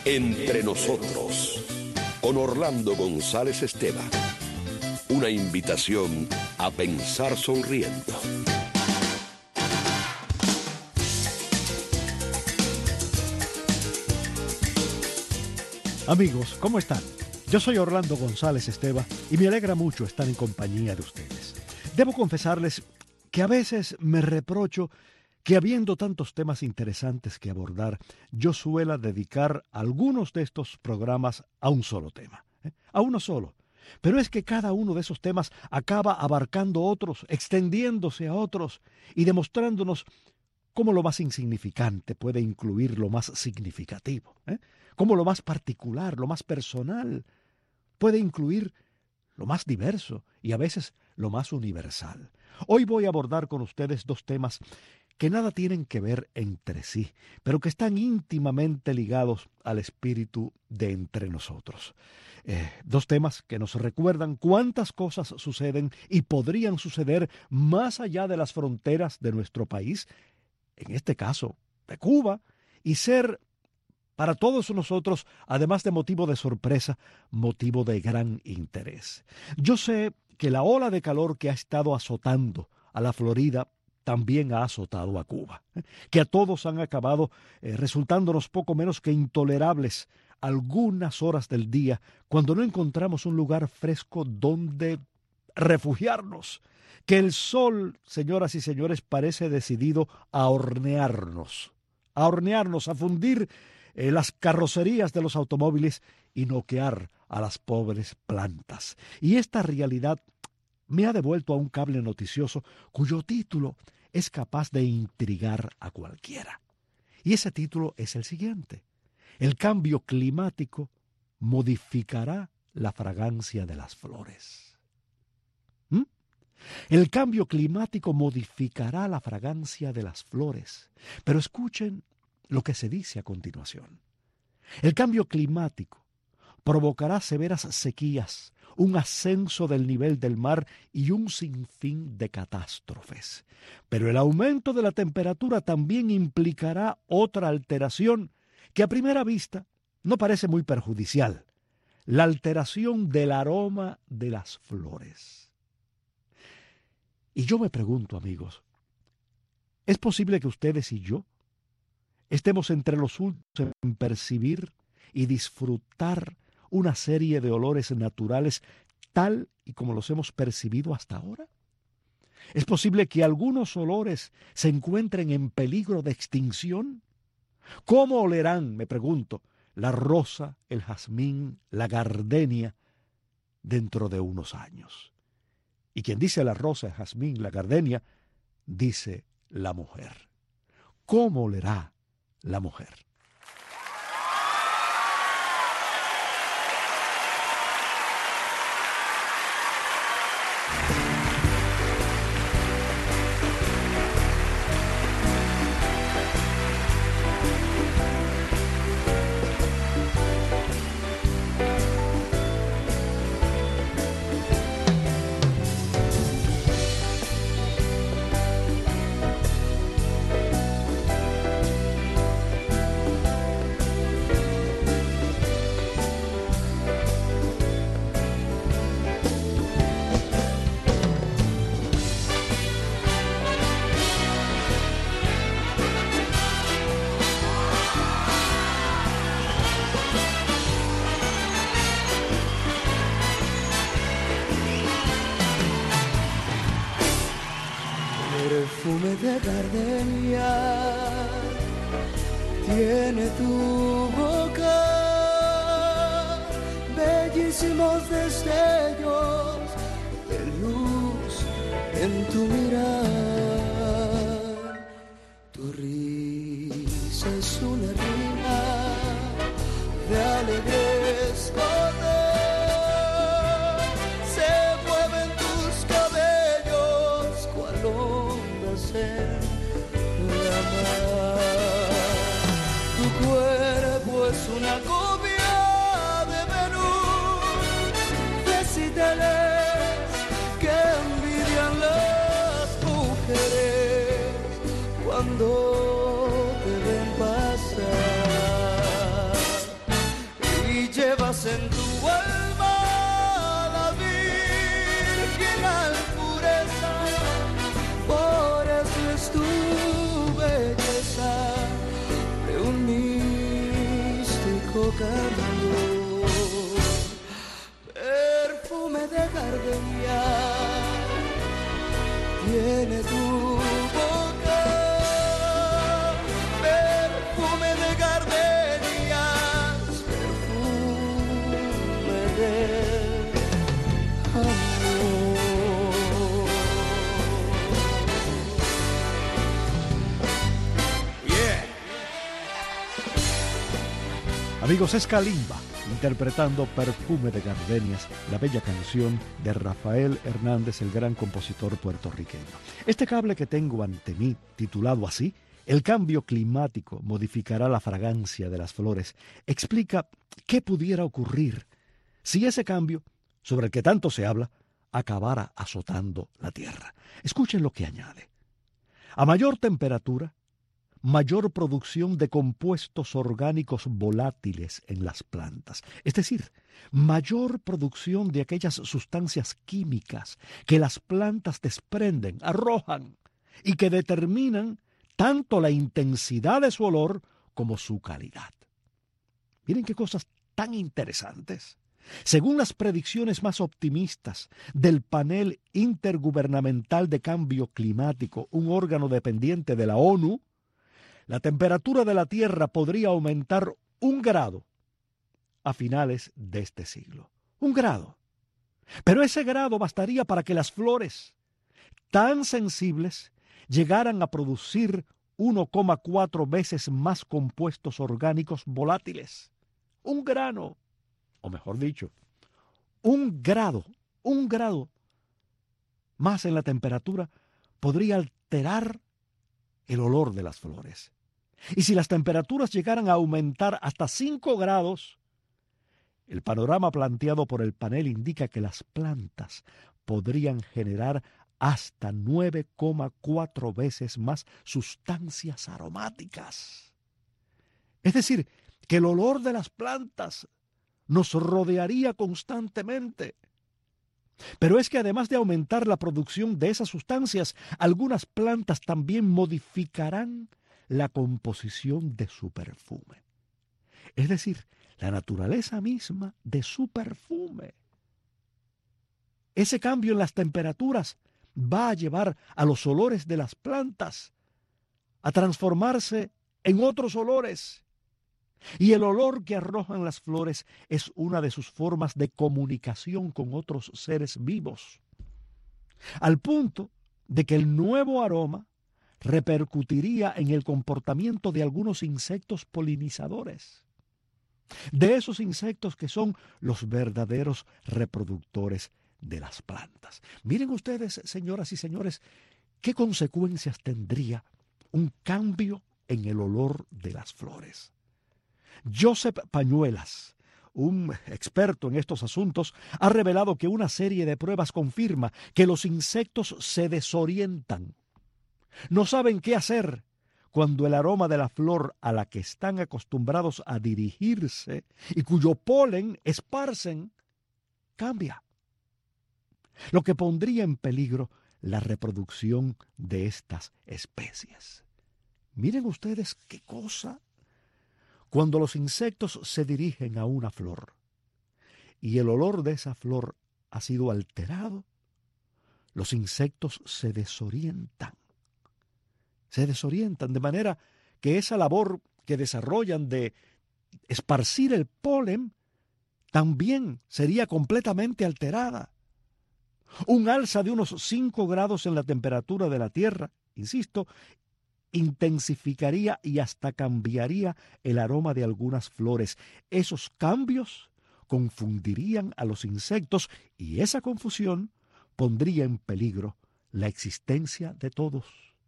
Entre nosotros, con Orlando González Esteban. Una invitación a pensar sonriendo. Amigos, ¿cómo están? Yo soy Orlando González Esteban y me alegra mucho estar en compañía de ustedes. Debo confesarles que a veces me reprocho que habiendo tantos temas interesantes que abordar, yo suela dedicar algunos de estos programas a un solo tema, a uno solo. Pero es que cada uno de esos temas acaba abarcando otros, extendiéndose a otros y demostrándonos cómo lo más insignificante puede incluir lo más significativo, cómo lo más particular, lo más personal puede incluir lo más diverso y a veces lo más universal. Hoy voy a abordar con ustedes dos temas que nada tienen que ver entre sí, pero que están íntimamente ligados al espíritu de entre nosotros. Dos temas que nos recuerdan cuántas cosas suceden y podrían suceder más allá de las fronteras de nuestro país, en este caso de Cuba, y ser para todos nosotros, además de motivo de sorpresa, motivo de gran interés. Yo sé que la ola de calor que ha estado azotando a la Florida también ha azotado a Cuba, que a todos han acabado resultándonos poco menos que intolerables algunas horas del día cuando no encontramos un lugar fresco donde refugiarnos, que el sol, señoras y señores, parece decidido a hornearnos, a fundir las carrocerías de los automóviles y noquear a las pobres plantas. Y esta realidad me ha devuelto a un cable noticioso cuyo título es capaz de intrigar a cualquiera. Y ese título es el siguiente: el cambio climático modificará la fragancia de las flores. El cambio climático modificará la fragancia de las flores. Pero escuchen lo que se dice a continuación. El cambio climático provocará severas sequías, un ascenso del nivel del mar y un sinfín de catástrofes. Pero el aumento de la temperatura también implicará otra alteración que a primera vista no parece muy perjudicial: la alteración del aroma de las flores. Y yo me pregunto, amigos, ¿es posible que ustedes y yo estemos entre los últimos en percibir y disfrutar una serie de olores naturales tal y como los hemos percibido hasta ahora? ¿Es posible que algunos olores se encuentren en peligro de extinción? ¿Cómo olerán, me pregunto, la rosa, el jazmín, la gardenia dentro de unos años? Y quien dice la rosa, el jazmín, la gardenia, dice la mujer. ¿Cómo olerá la mujer? Perfume de gardenia tiene tu boca, bellísimos destellos de luz en tu mirar. Tu risa es una rima de alegres notas, se mueven tus cabellos cual ondas en la mar. Tu cuerpo es una copia de Venus, de Cibeles que envidian las mujeres cuando te ven pasar. en tu alma la virginal pureza, por eso es tu belleza de un místico cambio, perfume de gardenia tiene tu boca, perfume de gardenias, perfume de amor. Yeah. Amigos, es Kalimba interpretando Perfume de Gardenias, la bella canción de Rafael Hernández, el gran compositor puertorriqueño. Este cable que tengo ante mí, titulado así, El cambio climático modificará la fragancia de las flores, explica qué pudiera ocurrir si ese cambio, sobre el que tanto se habla, acabara azotando la tierra. Escuchen lo que añade. A mayor temperatura, mayor producción de compuestos orgánicos volátiles en las plantas, es decir, mayor producción de aquellas sustancias químicas que las plantas desprenden, arrojan y que determinan tanto la intensidad de su olor como su calidad. Miren qué cosas tan interesantes. Según las predicciones más optimistas del Panel Intergubernamental de Cambio Climático, un órgano dependiente de la ONU, la temperatura de la Tierra podría aumentar 1 grado a finales de este siglo. 1 grado. Pero ese grado bastaría para que las flores, tan sensibles, llegaran a producir 1,4 veces más compuestos orgánicos volátiles. 1 grano, o mejor dicho, 1 grado más en la temperatura podría alterar el olor de las flores. Y si las temperaturas llegaran a aumentar hasta 5 grados, el panorama planteado por el panel indica que las plantas podrían generar hasta 9,4 veces más sustancias aromáticas. Es decir, que el olor de las plantas nos rodearía constantemente. Pero es que además de aumentar la producción de esas sustancias, algunas plantas también modificarán la composición de su perfume. Es decir, la naturaleza misma de su perfume. Ese cambio en las temperaturas va a llevar a los olores de las plantas a transformarse en otros olores. Y el olor que arrojan las flores es una de sus formas de comunicación con otros seres vivos, al punto de que el nuevo aroma repercutiría en el comportamiento de algunos insectos polinizadores, de esos insectos que son los verdaderos reproductores de las plantas. Miren ustedes, señoras y señores, qué consecuencias tendría un cambio en el olor de las flores. Josep Pañuelas, un experto en estos asuntos, ha revelado que una serie de pruebas confirma que los insectos se desorientan. No saben qué hacer cuando el aroma de la flor a la que están acostumbrados a dirigirse y cuyo polen esparcen cambia, lo que pondría en peligro la reproducción de estas especies. Miren ustedes qué cosa. Cuando los insectos se dirigen a una flor y el olor de esa flor ha sido alterado, los insectos se desorientan. Se desorientan de manera que esa labor que desarrollan de esparcir el polen también sería completamente alterada. Un alza de unos 5 grados en la temperatura de la Tierra, insisto, intensificaría y hasta cambiaría el aroma de algunas flores. Esos cambios confundirían a los insectos y esa confusión pondría en peligro la existencia de todos,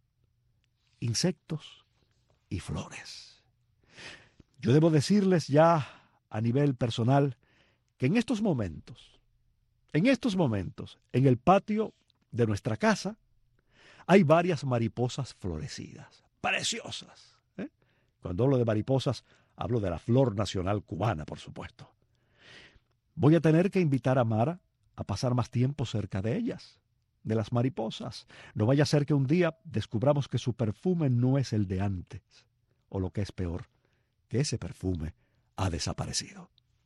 insectos y flores. Yo debo decirles ya a nivel personal que en estos momentos, en el patio de nuestra casa, hay varias mariposas florecidas, preciosas. Cuando hablo de mariposas, hablo de la flor nacional cubana, por supuesto. Voy a tener que invitar a Mara a pasar más tiempo cerca de ellas, de las mariposas. No vaya a ser que un día descubramos que su perfume no es el de antes, o lo que es peor, que ese perfume ha desaparecido.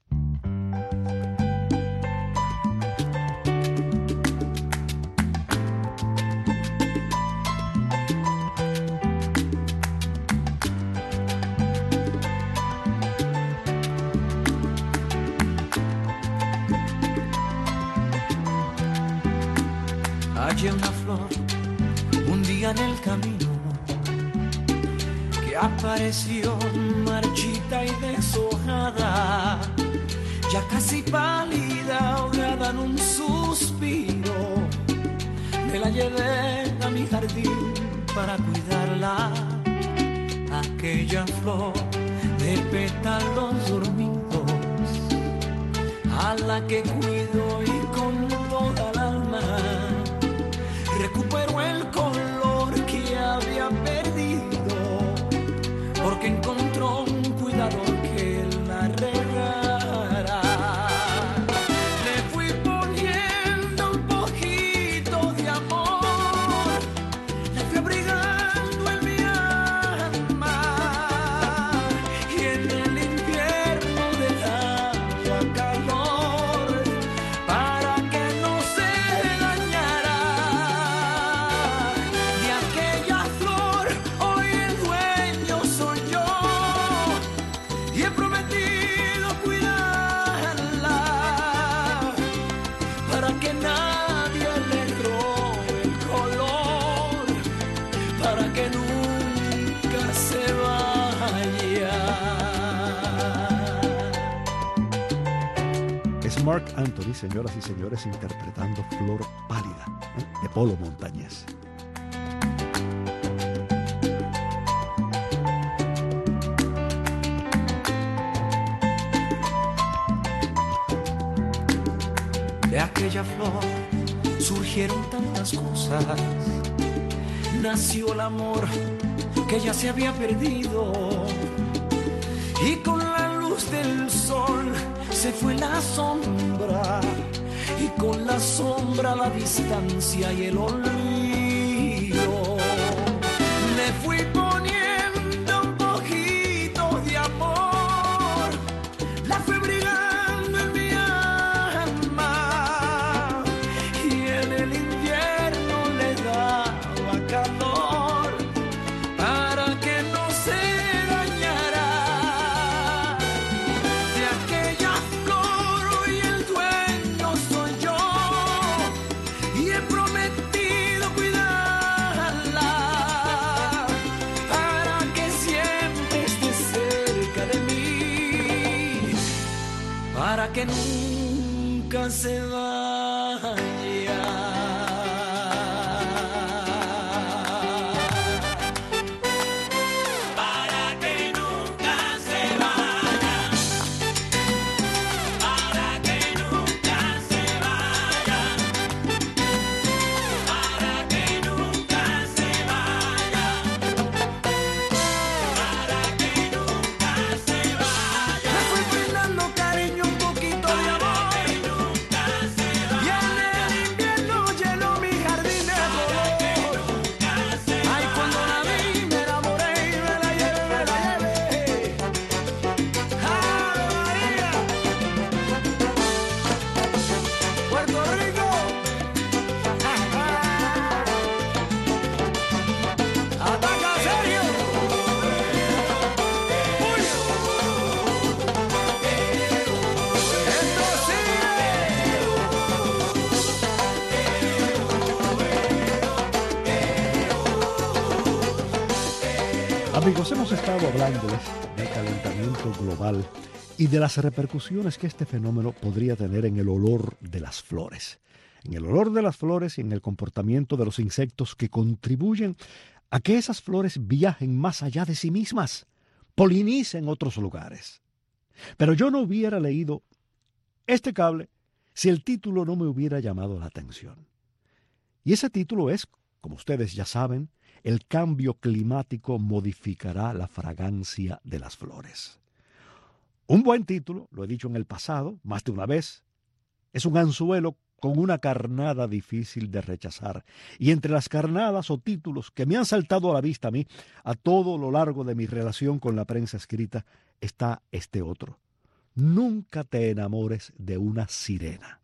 Hallé una flor un día en el camino que apareció marchita y deshojada, ya casi pálida, ahogada en un suspiro. Me la llevé a mi jardín para cuidarla, aquella flor de pétalos dormidos, a la que cuido y con toda el alma recuperó el color que había perdido, porque encontró un cuidador que la regara. Le fui poniendo un poquito de amor, la fui abrigando en mi alma, y en el invierno le daba calor para que no se dañara. De aquella flor hoy el dueño soy yo, y he prometido cuidarla para que nadie le robe el color, para que nunca se vaya. Es Marc Anthony, señoras y señores, interpretando Flor Pálida, de Polo Montañés. De aquella flor surgieron tantas cosas, nació el amor que ya se había perdido, y con la luz del sol se fue la sombra, y con la sombra la distancia y el olvido. Le fui poniendo un poquito de amor, la fui brigando en mi alma, y en el invierno le daba calor para que no se dañara. De aquella flor hoy el dueño soy yo, y he prometido cuidarla para que siempre esté cerca de mí, para que nunca se vaya. Para que nunca se vaya, para que nunca se vaya, para que nunca se vaya, para que nunca se vaya. Le fui brindando cariño, un poquito de amor, y en el invierno llenó mi jardín de color. Ay, cuando la vi me enamoré y me la llevé. ¡Ave María! Puerto Rico. Ataca serio. Uy. Esto sigue. Amigos, hemos estado hablándoles del calentamiento global y de las repercusiones que este fenómeno podría tener en el olor de las flores. En el olor de las flores y en el comportamiento de los insectos que contribuyen a que esas flores viajen más allá de sí mismas, polinicen otros lugares. Pero yo no hubiera leído este cable si el título no me hubiera llamado la atención. Y ese título es, como ustedes ya saben, el cambio climático modificará la fragancia de las flores. Un buen título, lo he dicho en el pasado, más de una vez, es un anzuelo con una carnada difícil de rechazar. Y entre las carnadas o títulos que me han saltado a la vista a mí, a todo lo largo de mi relación con la prensa escrita, está este otro. Nunca te enamores de una sirena.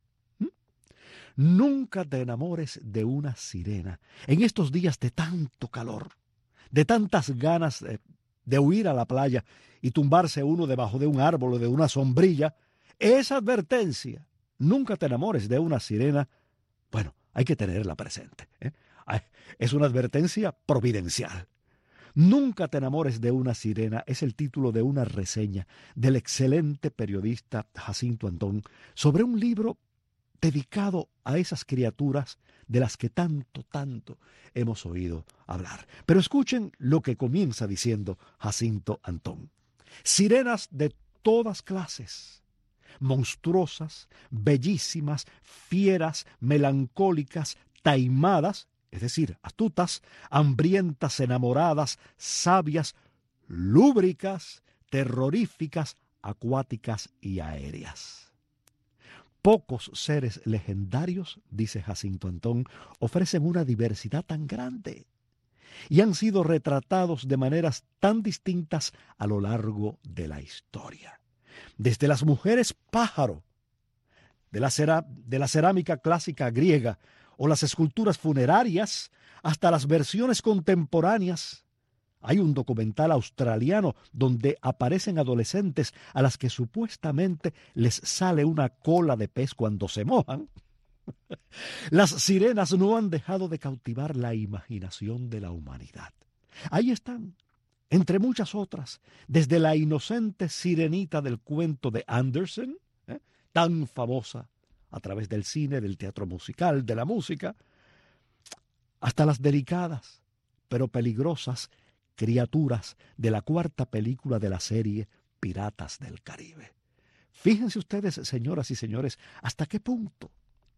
Nunca te enamores de una sirena. En estos días de tanto calor, de tantas ganas de huir a la playa y tumbarse uno debajo de un árbol o de una sombrilla, esa advertencia, nunca te enamores de una sirena, bueno, hay que tenerla presente, ¿eh? Es una advertencia providencial. Nunca te enamores de una sirena es el título de una reseña del excelente periodista Jacinto Antón sobre un libro dedicado a esas criaturas de las que tanto hemos oído hablar. Pero escuchen lo que comienza diciendo Jacinto Antón. Sirenas de todas clases, monstruosas, bellísimas, fieras, melancólicas, taimadas, es decir, astutas, hambrientas, enamoradas, sabias, lúbricas, terroríficas, acuáticas y aéreas. Pocos seres legendarios, dice Jacinto Antón, ofrecen una diversidad tan grande y han sido retratados de maneras tan distintas a lo largo de la historia. Desde las mujeres pájaro, de la cerámica clásica griega o las esculturas funerarias, hasta las versiones contemporáneas. Hay un documental australiano donde aparecen adolescentes a las que supuestamente les sale una cola de pez cuando se mojan. Las sirenas no han dejado de cautivar la imaginación de la humanidad. Ahí están, entre muchas otras, desde la inocente sirenita del cuento de Andersen, tan famosa a través del cine, del teatro musical, de la música, hasta las delicadas pero peligrosas criaturas de la cuarta película de la serie Piratas del Caribe. Fíjense ustedes, señoras y señores, hasta qué punto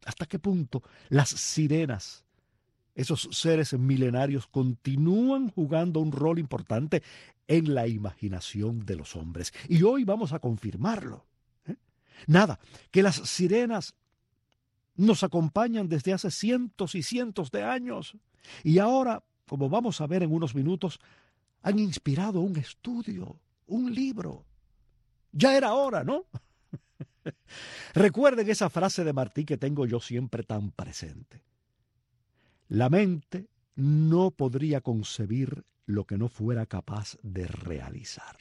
las sirenas, esos seres milenarios, continúan jugando un rol importante en la imaginación de los hombres. Y hoy vamos a confirmarlo. Nada, que las sirenas nos acompañan desde hace cientos y cientos de años. Y ahora, como vamos a ver en unos minutos, han inspirado un estudio, un libro. Ya era hora, ¿no? Recuerden esa frase de Martí que tengo yo siempre tan presente. La mente no podría concebir lo que no fuera capaz de realizar.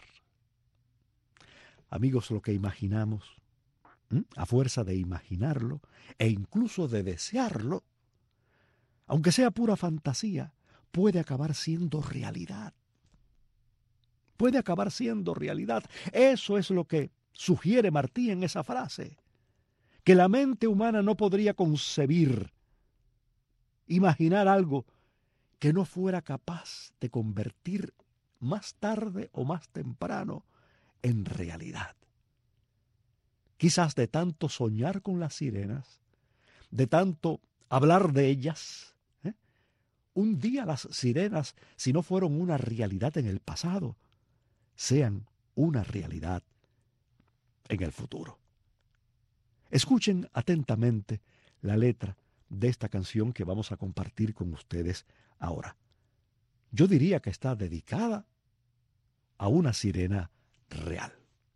Amigos, lo que imaginamos, a fuerza de imaginarlo e incluso de desearlo, aunque sea pura fantasía, puede acabar siendo realidad. Puede acabar siendo realidad. Eso es lo que sugiere Martí en esa frase, que la mente humana no podría concebir, imaginar algo que no fuera capaz de convertir más tarde o más temprano en realidad. Quizás de tanto soñar con las sirenas, de tanto hablar de ellas, un día las sirenas, si no fueron una realidad en el pasado, sean una realidad en el futuro. Escuchen atentamente la letra de esta canción que vamos a compartir con ustedes ahora. Yo diría que está dedicada a una sirena real.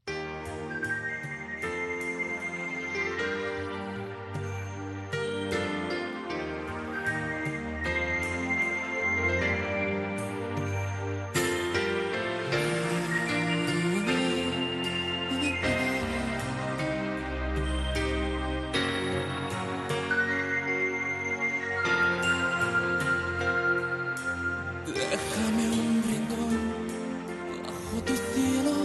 Déjame un rincón bajo tu cielo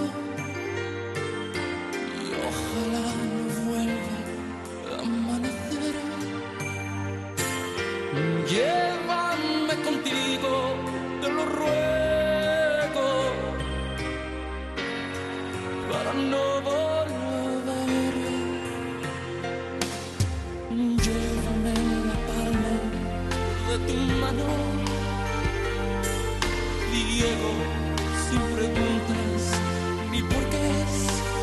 y ojalá no vuelva a amanecer. Llévame contigo, te lo ruego, para no volver. Llévame en la palma de tu mano, ciego, sin preguntas ni porqués.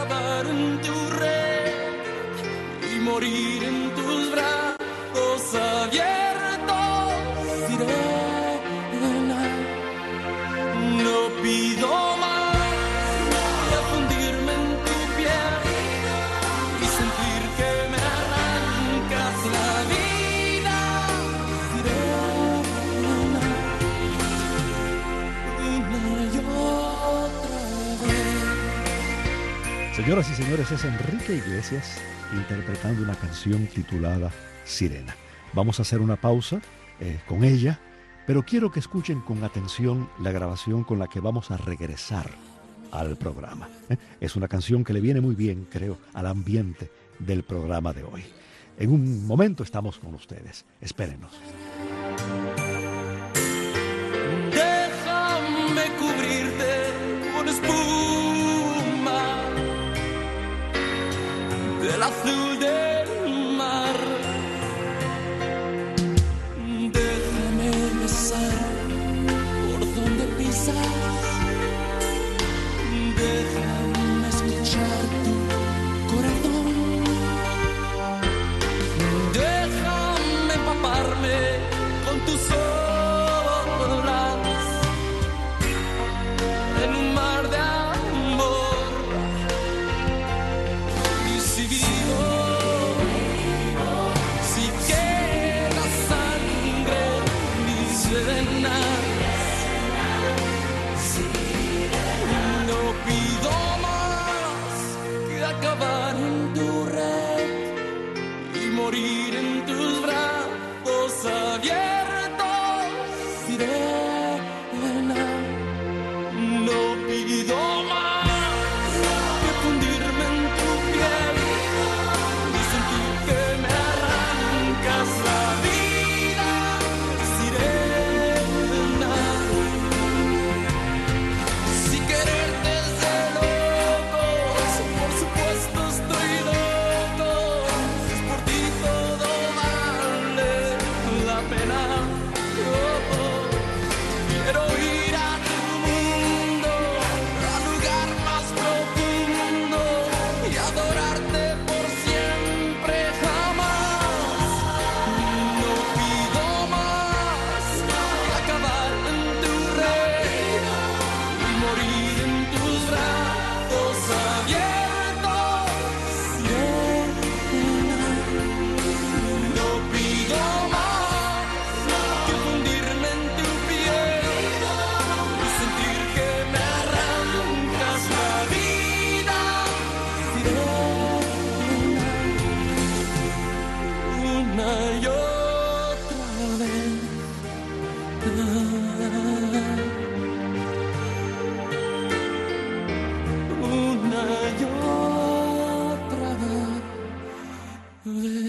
acabar en tu red y morir en tus brazos abiertos, sirena. No pido más que fundirme en tu piel y sentir que me arrancas la vida, sirena. Una y otra vez. Señoras y señores, es Enrique Iglesias interpretando una canción titulada Sirena. Vamos a hacer una pausa con ella, pero quiero que escuchen con atención la grabación con la que vamos a regresar al programa. Es una canción que le viene muy bien, creo, al ambiente del programa de hoy. En un momento estamos con ustedes. Espérenos. Déjame cubrirte con espuma del azul del mar. Déjame besar por donde pisas. Déjame escuchar tu corazón. Déjame empaparme con tus olas en un mar de amor. Y si vivo, si queda sangre, mis venas, no pido más que acabar en tu red y morir en tus brazos abiertos, sirena. No pido más que fundirme en tu piel y sentir que me arrancas la vida, sirena. Si quererte es de locos, por supuesto estoy loco. Es por ti todo vale la pena. Quiero ir a tu mundo, al lugar más profundo y adorarte por siempre, jamás. No pido más que acabar en tu reino y morir en tus brazos abiertos, sirena. No pido más que fundirme en tu piel y sentir que me arrancas la vida, sirena. Una y otra vez. Una y otra vez.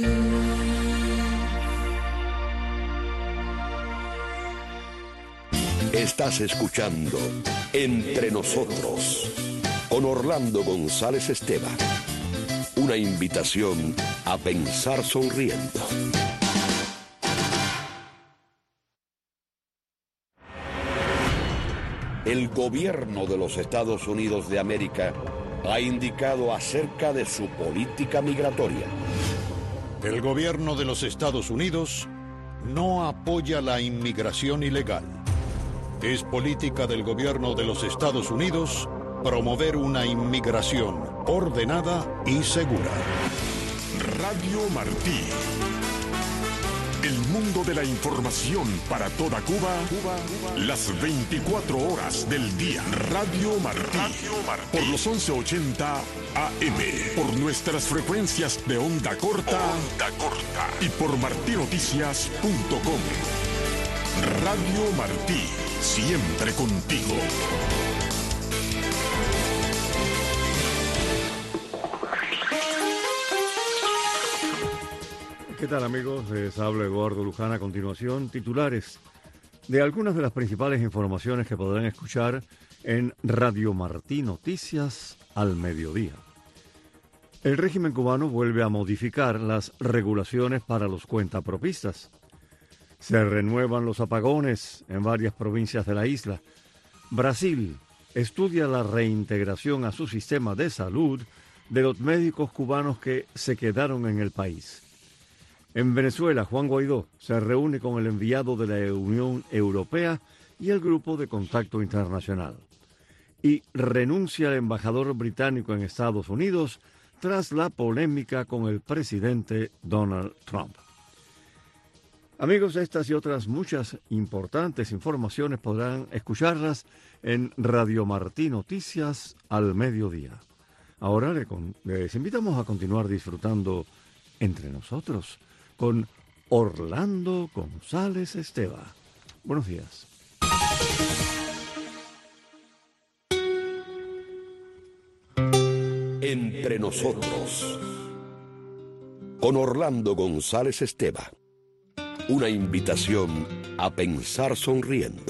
Estás escuchando Entre Nosotros con Orlando González Esteva. Una invitación a pensar sonriendo. El gobierno de los Estados Unidos de América ha indicado acerca de su política migratoria. El gobierno de los Estados Unidos no apoya la inmigración ilegal. Es política del gobierno de los Estados Unidos promover una inmigración ordenada y segura. Radio Martí. El mundo de la información para toda Cuba, las 24 horas del día. Radio Martí. Por los 1180 AM. Por nuestras frecuencias de onda corta. Y por martinoticias.com. Radio Martí. Siempre contigo. ¿Qué tal, amigos? Les habla Eduardo Luján. A continuación, titulares de algunas de las principales informaciones que podrán escuchar en Radio Martí Noticias al mediodía. El régimen cubano vuelve a modificar las regulaciones para los cuentapropistas. Se renuevan los apagones en varias provincias de la isla. Brasil estudia la reintegración a su sistema de salud de los médicos cubanos que se quedaron en el país. En Venezuela, Juan Guaidó se reúne con el enviado de la Unión Europea y el Grupo de Contacto Internacional. Y renuncia el embajador británico en Estados Unidos tras la polémica con el presidente Donald Trump. Amigos, estas y otras muchas importantes informaciones podrán escucharlas en Radio Martí Noticias al mediodía. Ahora les invitamos a continuar disfrutando Entre Nosotros con Orlando González Esteva. Buenos días. Entre Nosotros con Orlando González Esteva. Una invitación a pensar sonriendo.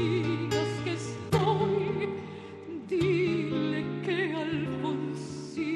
Dile que Alfonsina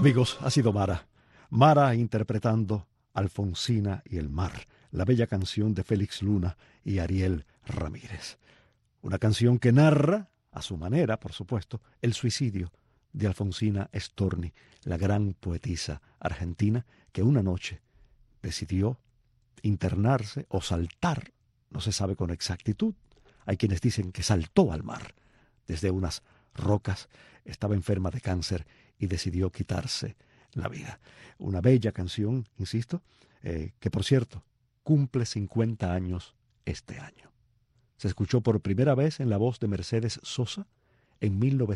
Amigos, ha sido Mara. Mara interpretando Alfonsina y el mar, la bella canción de Félix Luna y Ariel Ramírez. Una canción que narra, a su manera, por supuesto, el suicidio de Alfonsina Storni, la gran poetisa argentina que una noche decidió internarse o saltar, no se sabe con exactitud. Hay quienes dicen que saltó al mar desde unas rocas, estaba enferma de cáncer y decidió quitarse la vida. Una bella canción, insisto, que por cierto cumple 50 años este año. Se escuchó por primera vez en la voz de Mercedes Sosa en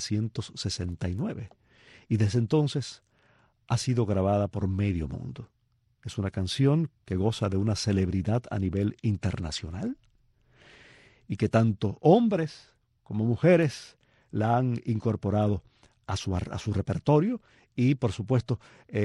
1969 y desde entonces ha sido grabada por medio mundo. Es una canción que goza de una celebridad a nivel internacional y que tanto hombres como mujeres la han incorporado a su repertorio y, por supuesto,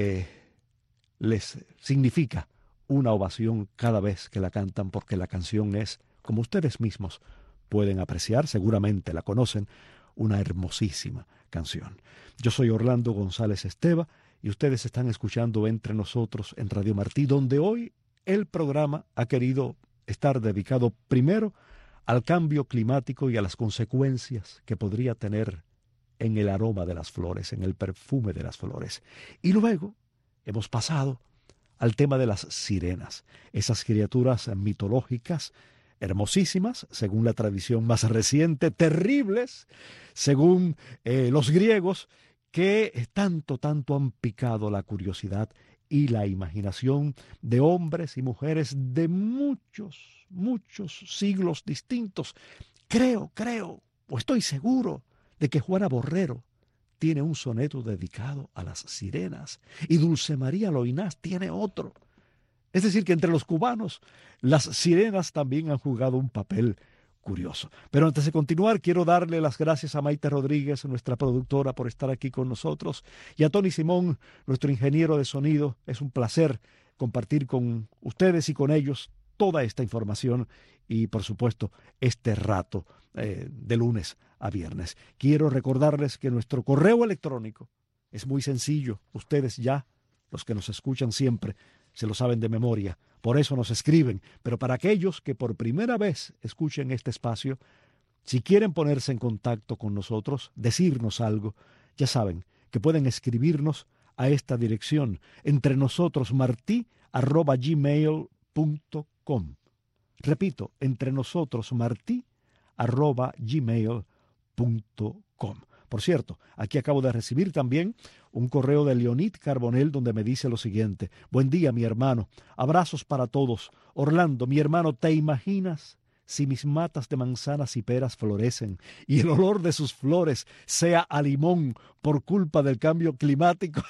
les significa una ovación cada vez que la cantan, porque la canción es, como ustedes mismos pueden apreciar, seguramente la conocen, una hermosísima canción. Yo soy Orlando González Esteva y ustedes están escuchando Entre Nosotros en Radio Martí, donde hoy el programa ha querido estar dedicado primero al cambio climático y a las consecuencias que podría tener en el aroma de las flores, en el perfume de las flores. Y luego hemos pasado al tema de las sirenas, esas criaturas mitológicas, hermosísimas, según la tradición más reciente, terribles, según los griegos, que tanto han picado la curiosidad y la imaginación de hombres y mujeres de muchos siglos distintos. Creo, o estoy seguro de que Juana Borrero tiene un soneto dedicado a las sirenas y Dulce María Loinás tiene otro. Es decir, que entre los cubanos las sirenas también han jugado un papel curioso. Pero antes de continuar, quiero darle las gracias a Maite Rodríguez, nuestra productora, por estar aquí con nosotros, y a Tony Simón, nuestro ingeniero de sonido. Es un placer compartir con ustedes y con ellos toda esta información y, por supuesto, este rato de lunes a viernes. Quiero recordarles que nuestro correo electrónico es muy sencillo. Ustedes ya, los que nos escuchan siempre, se lo saben de memoria. Por eso nos escriben. Pero para aquellos que por primera vez escuchen este espacio, si quieren ponerse en contacto con nosotros, decirnos algo, ya saben que pueden escribirnos a esta dirección, entrenosotrosmarti@gmail.com. Repito, entrenosotrosmarti@gmail.com. Por cierto, aquí acabo de recibir también un correo de Leonid Carbonell donde me dice lo siguiente: buen día, mi hermano, abrazos para todos. Orlando, mi hermano, ¿te imaginas si mis matas de manzanas y peras florecen y el olor de sus flores sea a limón por culpa del cambio climático?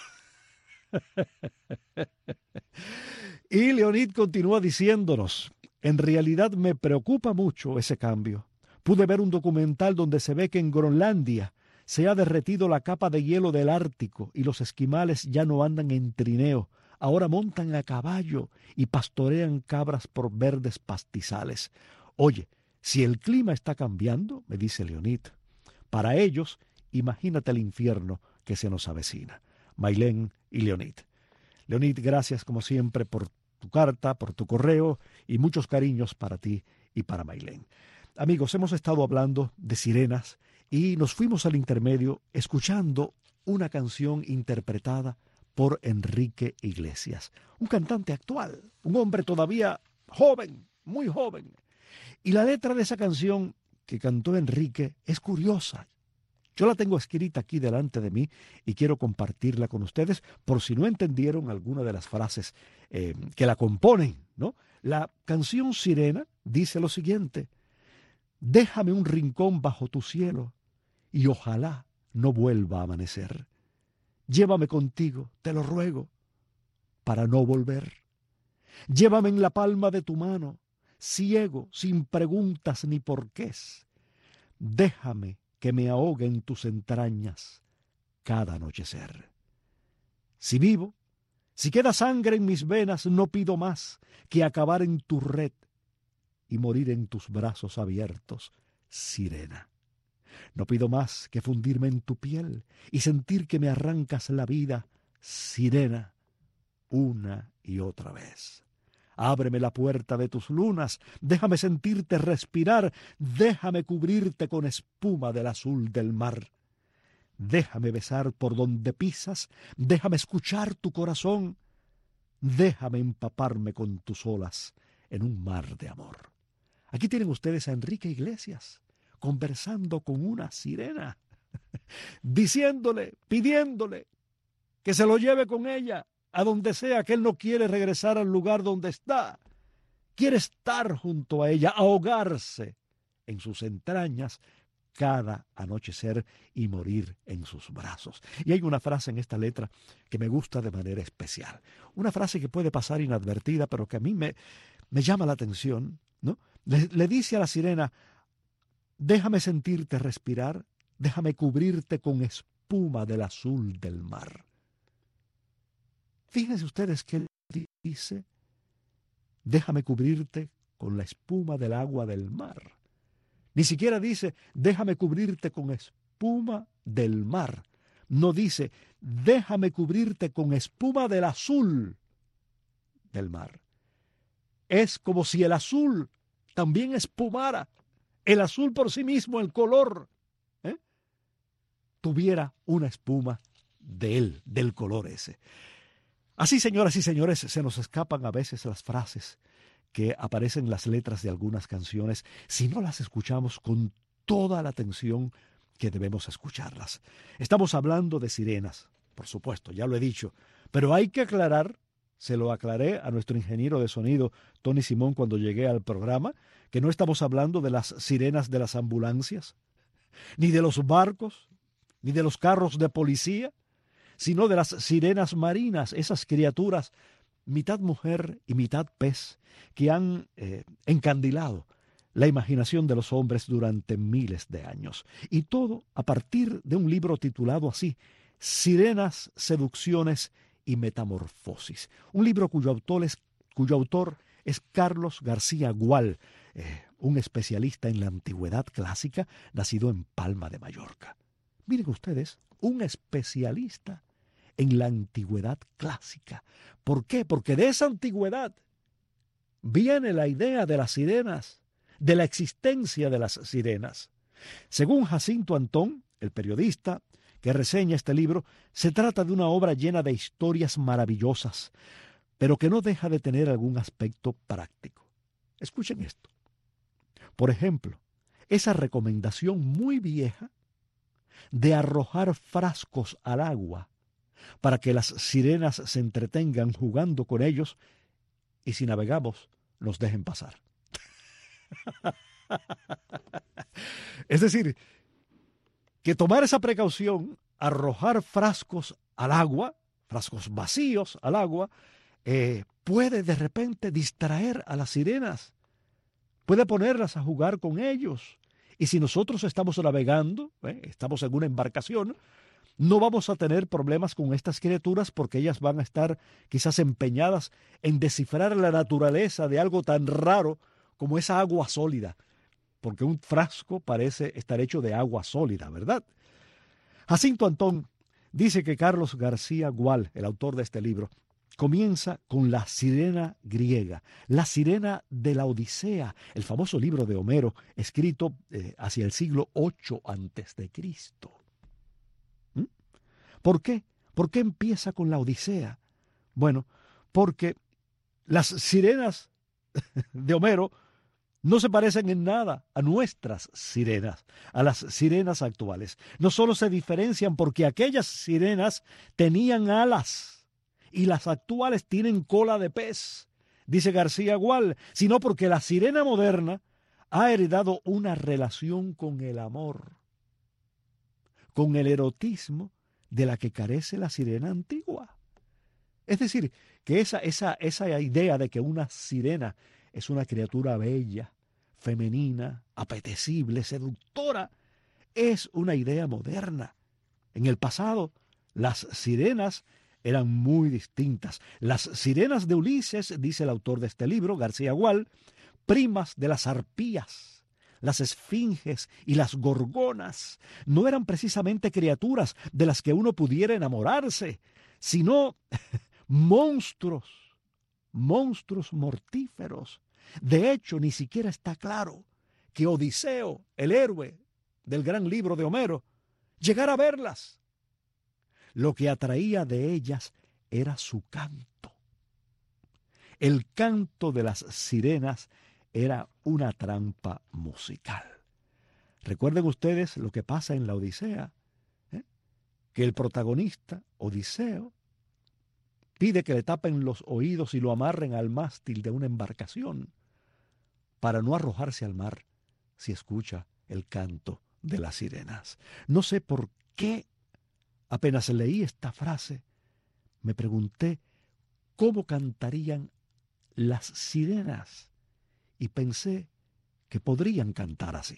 Y Leonid continúa diciéndonos: en realidad me preocupa mucho ese cambio. Pude ver un documental donde se ve que en Groenlandia se ha derretido la capa de hielo del Ártico y los esquimales ya no andan en trineo, ahora montan a caballo y pastorean cabras por verdes pastizales. Oye, si el clima está cambiando, me dice Leonid, para ellos, imagínate el infierno que se nos avecina. Maylén y Leonid. Leonid, gracias como siempre por tu carta, por tu correo y muchos cariños para ti y para Maylén. Amigos, hemos estado hablando de sirenas y nos fuimos al intermedio escuchando una canción interpretada por Enrique Iglesias, un cantante actual, un hombre todavía joven, muy joven. Y la letra de esa canción que cantó Enrique es curiosa. Yo la tengo escrita aquí delante de mí y quiero compartirla con ustedes por si no entendieron alguna de las frases que la componen, ¿no? La canción Sirena dice lo siguiente: déjame un rincón bajo tu cielo y ojalá no vuelva a amanecer. Llévame contigo, te lo ruego, para no volver. Llévame en la palma de tu mano, ciego, sin preguntas ni porqués. Déjame que me ahogue en tus entrañas cada anochecer. Si vivo, si queda sangre en mis venas, no pido más que acabar en tu red y morir en tus brazos abiertos, sirena. No pido más que fundirme en tu piel y sentir que me arrancas la vida sirena, una y otra vez. Ábreme la puerta de tus lunas, déjame sentirte respirar, déjame cubrirte con espuma del azul del mar. Déjame besar por donde pisas, déjame escuchar tu corazón, déjame empaparme con tus olas en un mar de amor. Aquí tienen ustedes a Enrique Iglesias conversando con una sirena, diciéndole, pidiéndole que se lo lleve con ella a donde sea, que él no quiere regresar al lugar donde está. Quiere estar junto a ella, ahogarse en sus entrañas cada anochecer y morir en sus brazos. Y hay una frase en esta letra que me gusta de manera especial. Una frase que puede pasar inadvertida, pero que a mí me llama la atención, ¿no? Le dice a la sirena, déjame sentirte respirar, déjame cubrirte con espuma del azul del mar. Fíjense ustedes que él dice, déjame cubrirte con la espuma del agua del mar. Ni siquiera dice, déjame cubrirte con espuma del mar. No dice, déjame cubrirte con espuma del azul del mar. Es como si el azul también espumara. El azul por sí mismo, el color, tuviera una espuma de él, del color ese. Así, señoras y señores, se nos escapan a veces las frases que aparecen en las letras de algunas canciones si no las escuchamos con toda la atención que debemos escucharlas. Estamos hablando de sirenas, por supuesto, ya lo he dicho, pero hay que aclarar, se lo aclaré a nuestro ingeniero de sonido, Tony Simón, cuando llegué al programa, que no estamos hablando de las sirenas de las ambulancias, ni de los barcos, ni de los carros de policía, sino de las sirenas marinas, esas criaturas mitad mujer y mitad pez que han encandilado la imaginación de los hombres durante miles de años. Y todo a partir de un libro titulado así, Sirenas, Seducciones y Metamorfosis. Un libro cuyo autor es Carlos García Gual, un especialista en la antigüedad clásica, nacido en Palma de Mallorca. Miren ustedes, un especialista en la antigüedad clásica. ¿Por qué? Porque de esa antigüedad viene la idea de las sirenas, de la existencia de las sirenas. Según Jacinto Antón, el periodista que reseña este libro, se trata de una obra llena de historias maravillosas, pero que no deja de tener algún aspecto práctico. Escuchen esto. Por ejemplo, esa recomendación muy vieja de arrojar frascos al agua para que las sirenas se entretengan jugando con ellos y si navegamos nos dejen pasar. Es decir, que tomar esa precaución, arrojar frascos al agua, frascos vacíos al agua, puede de repente distraer a las sirenas, puede ponerlas a jugar con ellos. Y si nosotros estamos navegando, estamos en una embarcación, no vamos a tener problemas con estas criaturas porque ellas van a estar quizás empeñadas en descifrar la naturaleza de algo tan raro como esa agua sólida, porque un frasco parece estar hecho de agua sólida, ¿verdad? Jacinto Antón dice que Carlos García Gual, el autor de este libro, comienza con la sirena griega, la sirena de la Odisea, el famoso libro de Homero, escrito hacia el siglo VIII a.C. ¿Por qué? ¿Por qué empieza con la Odisea? Bueno, porque las sirenas de Homero no se parecen en nada a nuestras sirenas, a las sirenas actuales. No solo se diferencian porque aquellas sirenas tenían alas y las actuales tienen cola de pez, dice García Gual, sino porque la sirena moderna ha heredado una relación con el amor, con el erotismo de la que carece la sirena antigua. Es decir, que esa idea de que una sirena es una criatura bella, femenina, apetecible, seductora, es una idea moderna. En el pasado, las sirenas eran muy distintas. Las sirenas de Ulises, dice el autor de este libro, García Gual, primas de las arpías, las esfinges y las gorgonas, no eran precisamente criaturas de las que uno pudiera enamorarse, sino monstruos mortíferos. De hecho, ni siquiera está claro que Odiseo, el héroe del gran libro de Homero, llegara a verlas. Lo que atraía de ellas era su canto. El canto de las sirenas era una trampa musical. Recuerden ustedes lo que pasa en la Odisea, que el protagonista, Odiseo, pide que le tapen los oídos y lo amarren al mástil de una embarcación para no arrojarse al mar si escucha el canto de las sirenas. No sé por qué, apenas leí esta frase, me pregunté cómo cantarían las sirenas y pensé que podrían cantar así.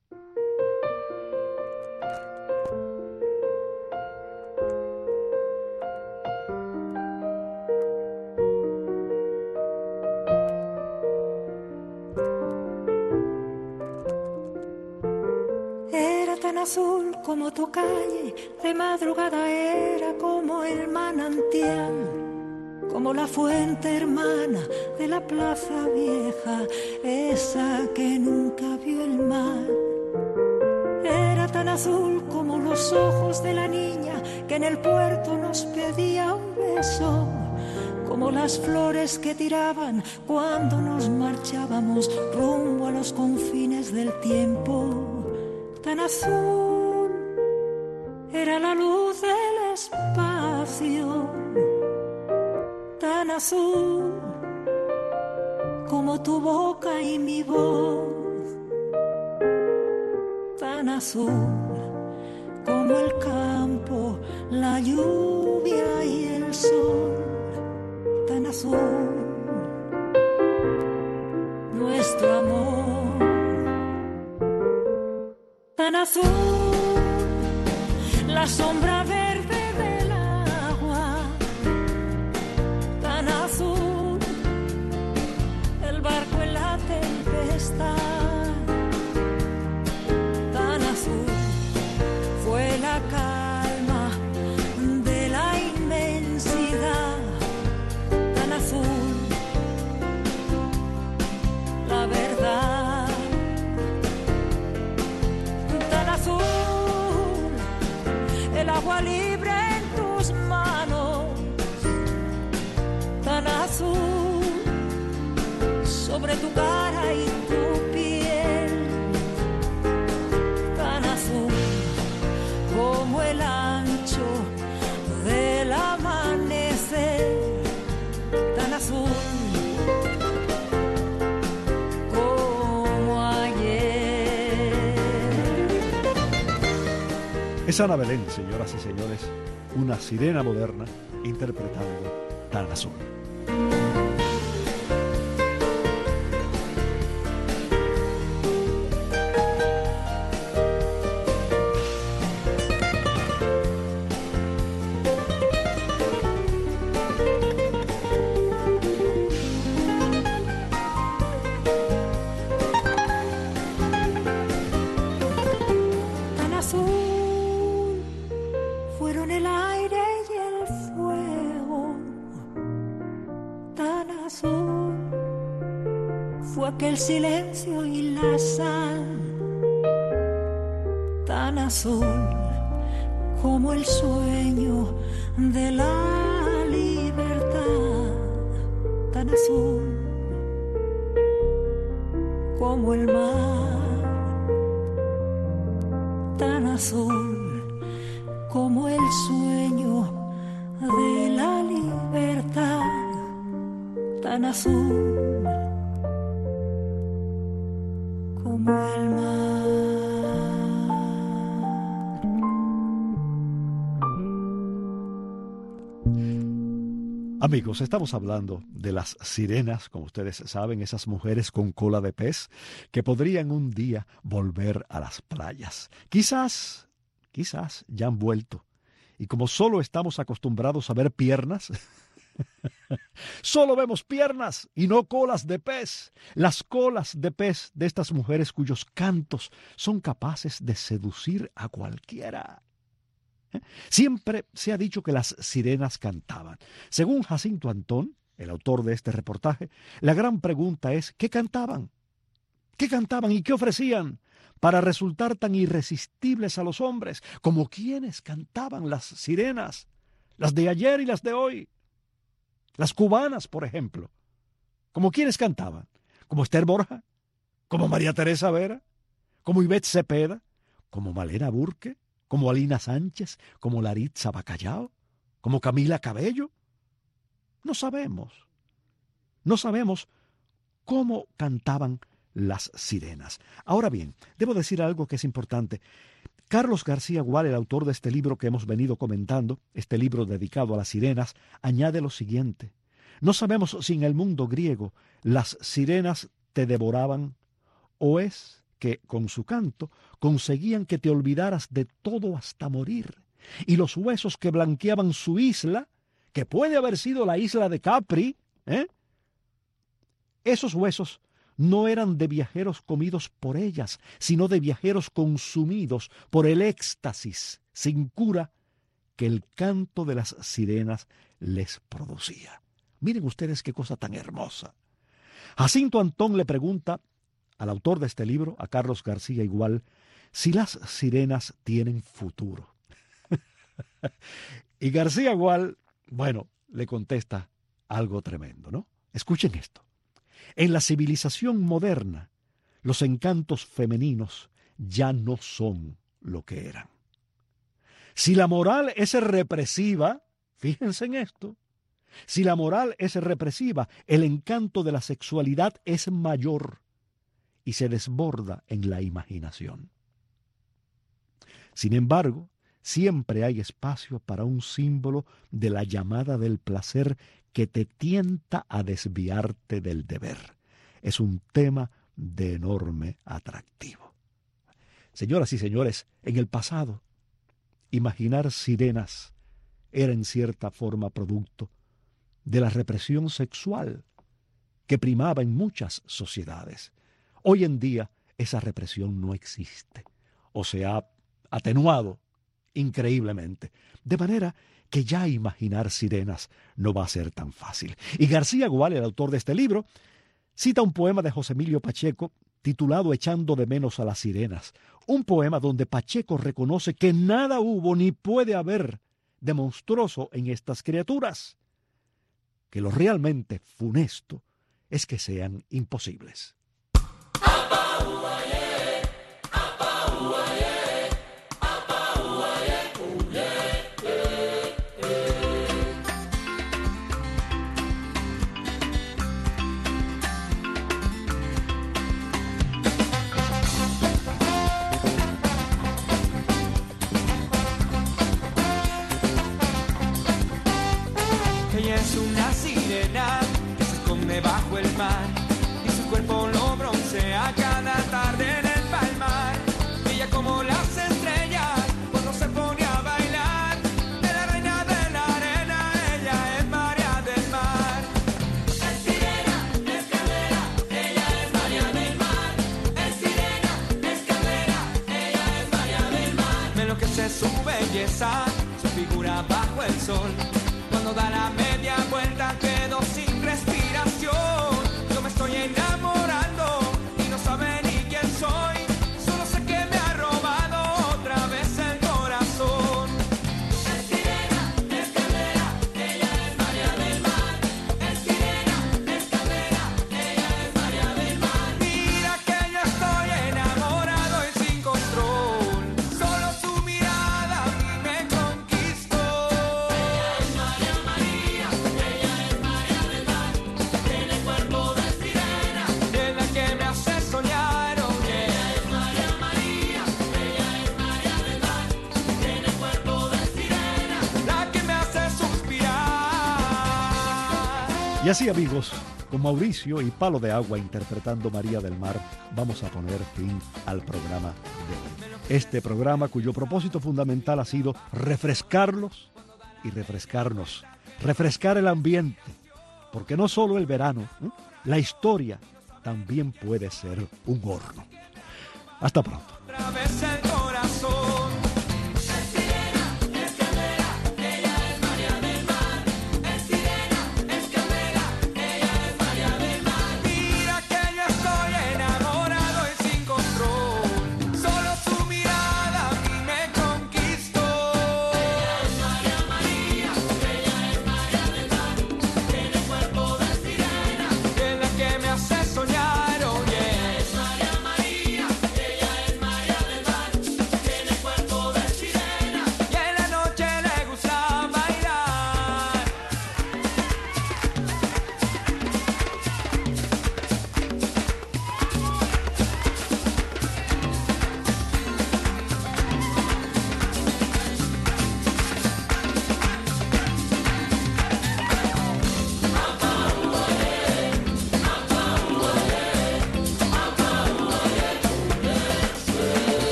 Azul como tu calle, de madrugada era como el manantial, como la fuente hermana de la plaza vieja, esa que nunca vio el mar. Era tan azul como los ojos de la niña que en el puerto nos pedía un beso, como las flores que tiraban cuando nos marchábamos rumbo a los confines del tiempo. Tan azul era la luz del espacio, tan azul como tu boca y mi voz, tan azul como el campo, la lluvia y el sol, tan azul nuestro amor. Tan azul, la sombra verde del agua, tan azul, el barco en la tempestad, tan azul, fue la calma de la inmensidad, tan azul, la verdad. El agua libre en tus manos, tan azul, sobre tu cara y tu piel, tan azul como el ancho del amanecer, tan azul como ayer. Es Ana Belén, señoras y señores, una sirena moderna interpretando Tan azul. El silencio y la sal, tan azul como el sueño de la libertad, tan azul como el mar, tan azul como el sueño de la libertad, tan azul como el mar. Amigos, estamos hablando de las sirenas, como ustedes saben, esas mujeres con cola de pez que podrían un día volver a las playas. Quizás ya han vuelto. Y como solo estamos acostumbrados a ver piernas, solo vemos piernas y no colas de pez. Las colas de pez de estas mujeres cuyos cantos son capaces de seducir a cualquiera. Siempre se ha dicho que las sirenas cantaban. Según Jacinto Antón, el autor de este reportaje, la gran pregunta es, ¿qué cantaban? ¿Qué cantaban y qué ofrecían para resultar tan irresistibles a los hombres como quienes cantaban las sirenas, las de ayer y las de hoy? Las cubanas, por ejemplo. ¿Como quienes cantaban? ¿Como Esther Borja? ¿Como María Teresa Vera? ¿Como Ivette Cepeda? ¿Como Malena Burke? ¿Como Alina Sánchez? ¿Como Laritza Bacallao? ¿Como Camila Cabello? No sabemos. No sabemos cómo cantaban las sirenas. Ahora bien, debo decir algo que es importante. Carlos García Gual, el autor de este libro que hemos venido comentando, este libro dedicado a las sirenas, añade lo siguiente. No sabemos si en el mundo griego las sirenas te devoraban o es que con su canto conseguían que te olvidaras de todo hasta morir. Y los huesos que blanqueaban su isla, que puede haber sido la isla de Capri, esos huesos no eran de viajeros comidos por ellas, sino de viajeros consumidos por el éxtasis sin cura que el canto de las sirenas les producía. Miren ustedes qué cosa tan hermosa. Jacinto Antón le pregunta al autor de este libro, a Carlos García Igual, si las sirenas tienen futuro. Y García Igual, bueno, le contesta algo tremendo, ¿no? Escuchen esto. En la civilización moderna, los encantos femeninos ya no son lo que eran. Si la moral es represiva, fíjense en esto, si la moral es represiva, el encanto de la sexualidad es mayor y se desborda en la imaginación. Sin embargo, siempre hay espacio para un símbolo de la llamada del placer que te tienta a desviarte del deber. Es un tema de enorme atractivo. Señoras y señores, en el pasado, imaginar sirenas era en cierta forma producto de la represión sexual que primaba en muchas sociedades. Hoy en día esa represión no existe o se ha atenuado increíblemente, de manera que ya imaginar sirenas no va a ser tan fácil. Y García Gual, el autor de este libro, cita un poema de José Emilio Pacheco titulado Echando de menos a las sirenas, un poema donde Pacheco reconoce que nada hubo ni puede haber de monstruoso en estas criaturas, que lo realmente funesto es que sean imposibles. Ella es una sirena que se esconde bajo el mar y su cuerpo lo broncea cada tarde en el palmar. Ella como las estrellas cuando se pone a bailar, es la reina de la arena, ella es María del Mar. Es sirena, es caldera, ella es María del Mar. Es sirena, es caldera, ella es María del Mar. Me enloquece su belleza, su figura bajo el sol. Cuando da la media vuelta quedo sin respiración. Yo me estoy enamorando y no sabe ni quién soy. Solo sé que me ha robado otra vez el corazón. Es sirena, es caldera, ella es María del Mar. Es sirena, es caldera, ella es María del Mar. Mira que yo estoy enamorado y sin control. Solo su mirada a mí me conquistó. Y así, amigos, con Mauricio y Palo de Agua interpretando María del Mar, vamos a poner fin al programa de hoy. Este programa cuyo propósito fundamental ha sido refrescarlos y refrescarnos, refrescar el ambiente, porque no solo el verano, la historia también puede ser un horno. Hasta pronto. Otra vez el corazón. Es sirena,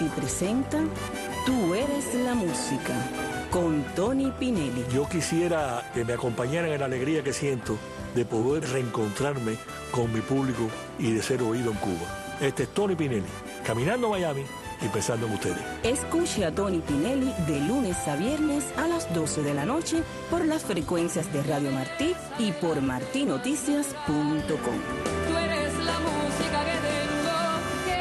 Martí presenta Tú eres la música, con Tony Pinelli. Yo quisiera que me acompañaran en la alegría que siento de poder reencontrarme con mi público y de ser oído en Cuba. Este es Tony Pinelli, caminando a Miami y pensando en ustedes. Escuche a Tony Pinelli de lunes a viernes a las 12 de la noche por las frecuencias de Radio Martí y por martinoticias.com. Tú eres la música que tengo que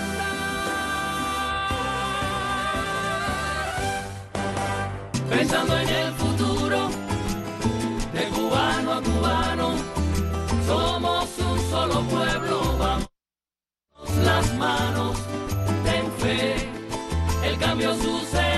cantar. Pensando en el futuro, de cubano a cubano, somos un solo pueblo, vamos las manos, ten fe, el cambio sucede.